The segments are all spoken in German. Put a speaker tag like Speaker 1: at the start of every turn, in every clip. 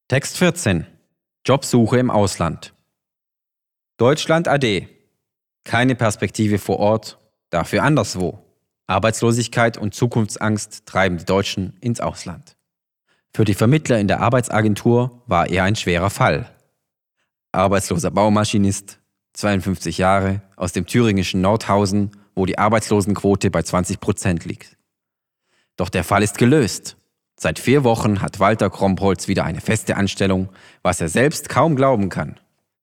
Speaker 1: Text 14. Jobsuche im Ausland. Deutschland AD. Keine Perspektive vor Ort, dafür anderswo. Arbeitslosigkeit und Zukunftsangst treiben die Deutschen ins Ausland. Für die Vermittler in der Arbeitsagentur war er ein schwerer Fall. Arbeitsloser Baumaschinist, 52 Jahre, aus dem thüringischen Nordhausen, wo die Arbeitslosenquote bei 20% liegt. Doch der Fall ist gelöst. Seit 4 Wochen hat Walter Krompholz wieder eine feste Anstellung, was er selbst kaum glauben kann.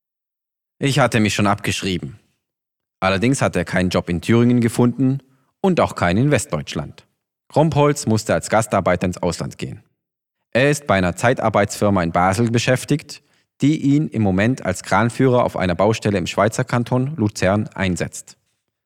Speaker 1: Ich hatte mich schon abgeschrieben. Allerdings hat er keinen Job in Thüringen gefunden und auch keinen in Westdeutschland. Krompholz musste als Gastarbeiter ins Ausland gehen. Er ist bei einer Zeitarbeitsfirma in Basel beschäftigt, die ihn im Moment als Kranführer auf einer Baustelle im Schweizer Kanton Luzern einsetzt.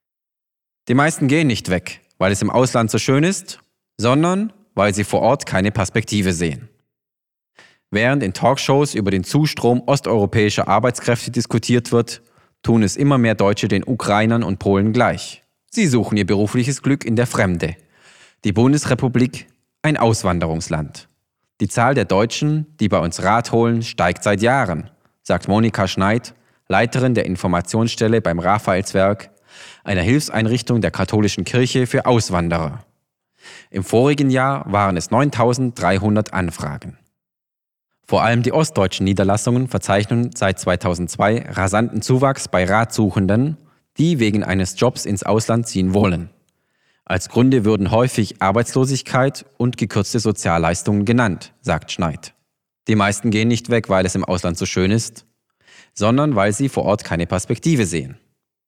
Speaker 1: Die meisten gehen nicht weg, weil es im Ausland so schön ist, sondern weil sie vor Ort keine Perspektive sehen. Während in Talkshows über den Zustrom osteuropäischer Arbeitskräfte diskutiert wird, tun es immer mehr Deutsche den Ukrainern und Polen gleich. Sie suchen ihr berufliches Glück in der Fremde. Die Bundesrepublik, ein Auswanderungsland. Die Zahl der Deutschen, die bei uns Rat holen, steigt seit Jahren, sagt Monika Schneid, Leiterin der Informationsstelle beim Raphaelswerk, einer Hilfseinrichtung der katholischen Kirche für Auswanderer. Im vorigen Jahr waren es 9.300 Anfragen. Vor allem die ostdeutschen Niederlassungen verzeichnen seit 2002 rasanten Zuwachs bei Ratsuchenden, die wegen eines Jobs ins Ausland ziehen wollen. Als Gründe würden häufig Arbeitslosigkeit und gekürzte Sozialleistungen genannt, sagt Schneid. Die meisten gehen nicht weg, weil es im Ausland so schön ist, sondern weil sie vor Ort keine Perspektive sehen.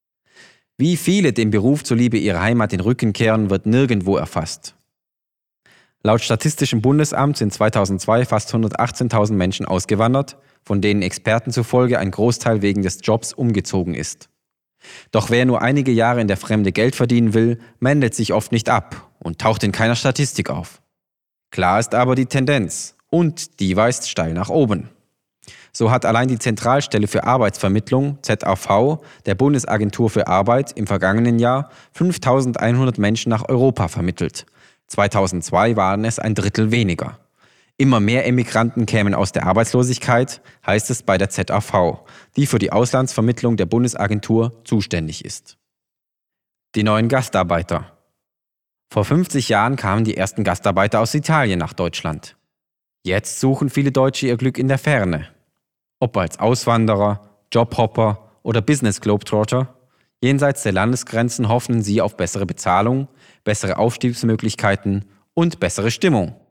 Speaker 1: Wie viele dem Beruf zuliebe ihrer Heimat den Rücken kehren, wird nirgendwo erfasst. Laut Statistischem Bundesamt sind 2002 fast 118.000 Menschen ausgewandert, von denen Experten zufolge ein Großteil wegen des Jobs umgezogen ist. Doch wer nur einige Jahre in der Fremde Geld verdienen will, meldet sich oft nicht ab und taucht in keiner Statistik auf. Klar ist aber die Tendenz und die weist steil nach oben. So hat allein die Zentralstelle für Arbeitsvermittlung, ZAV, der Bundesagentur für Arbeit im vergangenen Jahr 5.100 Menschen nach Europa vermittelt. 2002 waren es ein Drittel weniger. Immer mehr Emigranten kämen aus der Arbeitslosigkeit, heißt es bei der ZAV, die für die Auslandsvermittlung der Bundesagentur zuständig ist. Die neuen Gastarbeiter. Vor 50 Jahren kamen die ersten Gastarbeiter aus Italien nach Deutschland. Jetzt suchen viele Deutsche ihr Glück in der Ferne. Ob als Auswanderer, Jobhopper oder Business Globetrotter, jenseits der Landesgrenzen hoffen sie auf bessere Bezahlung, bessere Aufstiegsmöglichkeiten und bessere Stimmung.